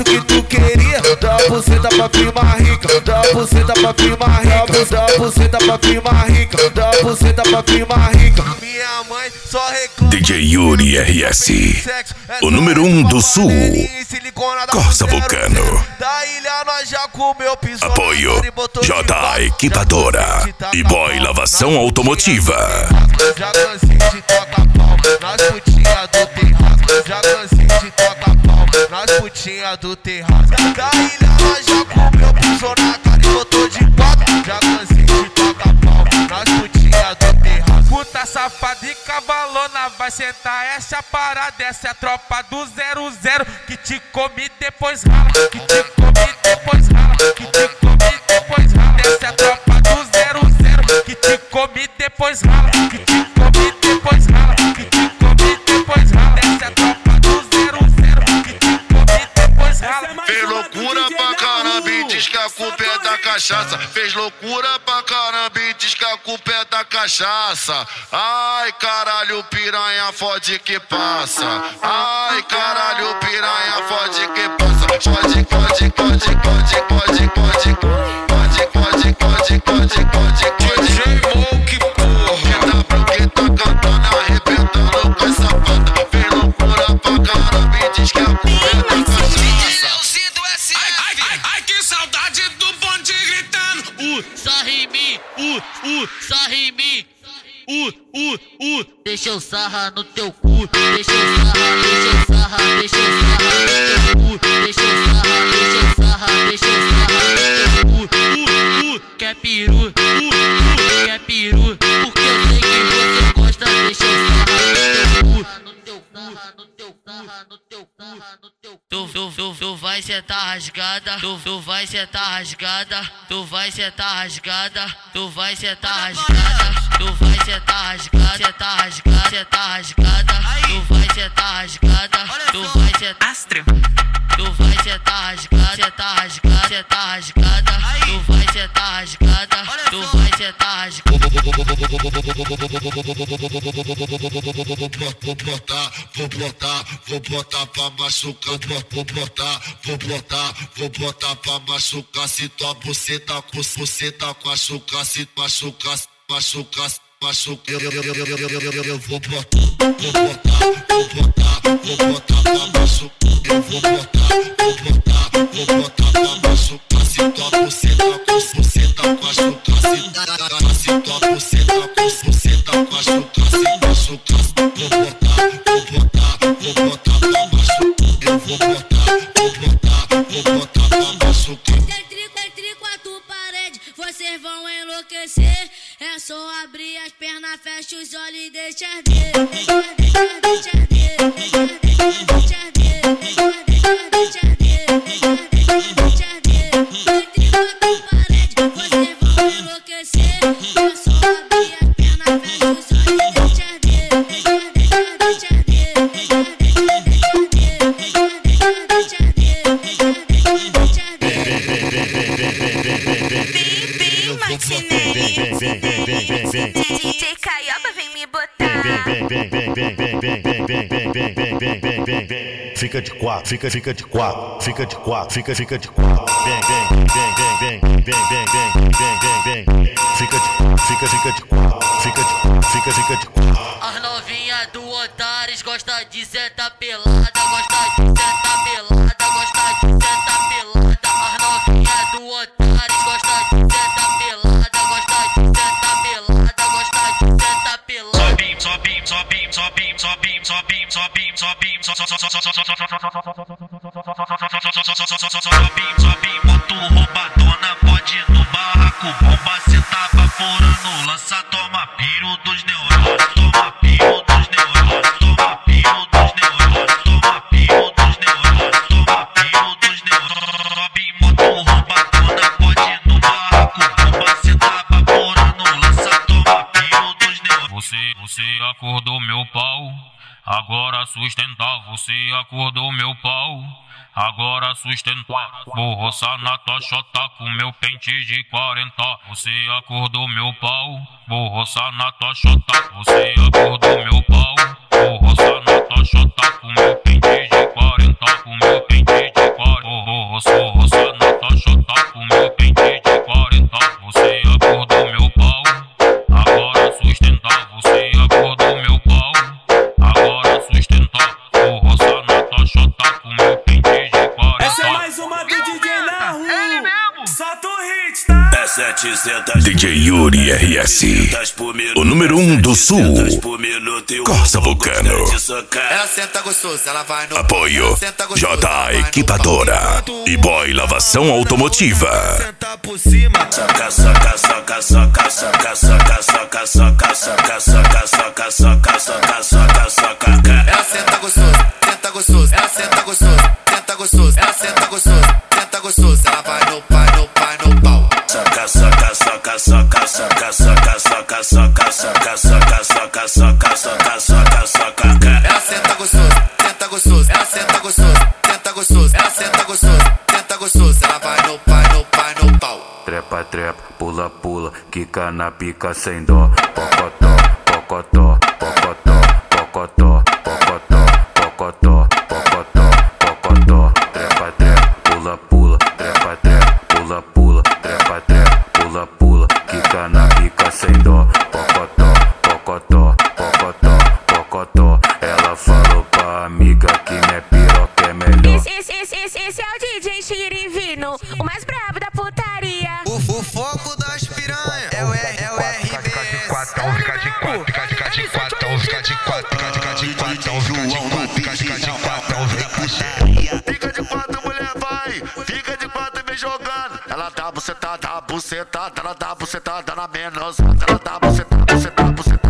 isso que tu queria. Dá a buceta pra prima rica, dá a buceta pra prima rica, dá a buceta pra prima rica, dá a buceta pra prima rica. Minha mãe só reclama. DJ Yuri RS, o número 1 do Sul. Corsa Vulcano. Da ilha nós já comeu piso. Apoio J Equipadora e Boy Lavação Automotiva. Já cansei de tocar pau nas putinhas do terraço. Já cansei de tocar pau nas putinhas do terraço. Da ilha nós já comeu piso na cara e botou de quatro. Já cansei de tocar pau nas putinhas do terraço. Puta safada e cavalona, vai sentar essa parada. Essa é a tropa do 00 que te come depois rala, que te come depois rala, que te come depois rala. Essa é a tropa do 00 que te come depois rala, que te come depois rala, que te come depois rala. Essa é a tropa do 00 que te come depois rala. Fez loucura pra caramba e diz que a culpa é da cachaça. Fez loucura pra caramba e diz que a culpa é da cachaça. Ai caralho, piranha fode que passa. Ai caralho, piranha fode que passa. Pode, pode, pode, pode, pode, pode, pode, pode, pode, pode, pode, DJ Moke, porra. W que tá cantando, arrebentando com essa banda. Fez loucura pra caramba e diz que a culpa é da cachaça. Ai que saudade do bonde gritando. Sarra em mim, sarra em mim. Deixa eu sarrar no teu cu. Deixa eu sarrar, deixa eu sarrar, deixa eu sarrar no teu cu. Deixa eu sarrar, deixa eu sarrar, deixa eu sarrar no teu cu. Quer peru, quer peru. Porque eu sei que você gosta. Deixa eu sarrar no teu cu. No teu cu, no teu cu, no teu cu, no teu cu. Tu vai sentar rasgada. Tu vai sentar rasgada. Tu vai sentar rasgada. Tu vai sentar rasgada. Tu vai sentar rasgada, sentar rasgada, sentar rasgada. Tu vai sentar rasgada, tu vai sentar astro. Tu vai sentar rasgada, sentar rasgada, sentar rasgada. Tu vai sentar rasgada, tu vai sentar rasgada. Vou botar pra machucar. Vou botar pra machucar. Se tua buceta com machucar, se machucar. Machuca, eu vou botar pra machucar. Eu vou botar pra machucar. Se tua buceta com machucar, se tua buceta com machucar, se machucar. Vou botar pra machucar. Eu vou botar pra machucar. Entre quatro paredes, vocês vão enlouquecer. É só abrir as pernas, fecha os olhos e deixa arder. Deixa arder, deixa arder, deixa arder, deixa arder, deixa arder, deixa arder, deixa arder. Entre quatro paredes, vocês vão enlouquecer. É só abrir as pernas, fecha os olhos e deixa arder. Deixa arder, deixa arder, deixa arder, deixa arder, deixa arder, deixa DJ Caioba vem me botar. Fica de quatro, fica de quatro, fica de quatro, fica de quatro. Vem. Fica de quatro, fica de quatro, fica de quatro. As novinhas do Otários gosta de sentar pelada, gosta de sentar pelada, gosta de sentar pelada. As novinhas do Otários gosta de sentar pelada, gosta de sentar pelada, gosta de sentar pelada. Sobe, moto roubadona, pode ir no barraco, bomba, cê tá vaporando, lança, toma piro dos neurônios, toma piro dos neurônios, toma piro dos neurônios, toma piro dos neurônios, toma piro dos neurônios. Sobe, moto roubadona, pode ir no barraco, bomba, cê tá vaporando, lança, toma piro dos neurônios. Você acordou meu pau, agora sustentar. Você acordou meu pau, agora sustentar. Vou roçar na tua xota com meu pente de 40. Você acordou meu pau, vou roçar na tua xota. Você acordou meu pau, vou roçar na tua xota com meu pente de 40. Com meu pente de 40. roça na tua chota com meu pente de 40. Você acordou meu pau, agora sustenta. Você acordou meu pau, agora sustenta. Vou roçar na tua chota com meu pente de 40. Essa é mais uma do DJ na rua. Solta o hit, tá? DJ Yuri RS, o número 1 do Sul, Corsa Vulcano. Ela senta gostoso, ela vai no Apoio J Equipadora e Boy Lavação Automotiva. Senta por cima. Saca, saca, saca, saca, saca, saca, saca, saca, saca, saca, saca, saca, saca, saca, saca. Ela senta gostoso, senta gostoso, ela senta gostoso, senta gostoso, ela senta gostoso, senta gostoso, ela vai no pai, no pai, no pau. Saca, saca, saca, saca, saca, saca, saca, saca, saca, saca, saca, saca, saca, saca, saca. Ela senta gostoso, senta gostoso, ela senta gostoso, senta gostoso, ela senta gostoso, senta gostoso, ela vai no pai, no pai, no pau. Trepa, trepa, pula, pula, quica na pica sem dó. Pocotó, pocotó, pocotó, pocotó, pocotó, pocotó, pocotó, pocotó. Trepa, trepa, pula, pula, trepa, trepa, pula, pula, trepa, trepa, pula, pula, quica na pica sem dó. Pocotó, pocotó, pocotó, pocotó. Ela falou pra amiga que minha piroca é melhor. Esse é o DJ Chirivino, o mais brabo da putaria. O foco das piranha é o RBS. Fica de quatro, fica de quatro, fica de quatro, fica de quatro, fica de quatro, fica de quatro. Fica de quatro, mulher, vai. Fica de quatro me jogando. Ela dá bucetada, bucetada. Ela dá bucetada na menosada. Ela dá bucetada, bucetada, bucetada.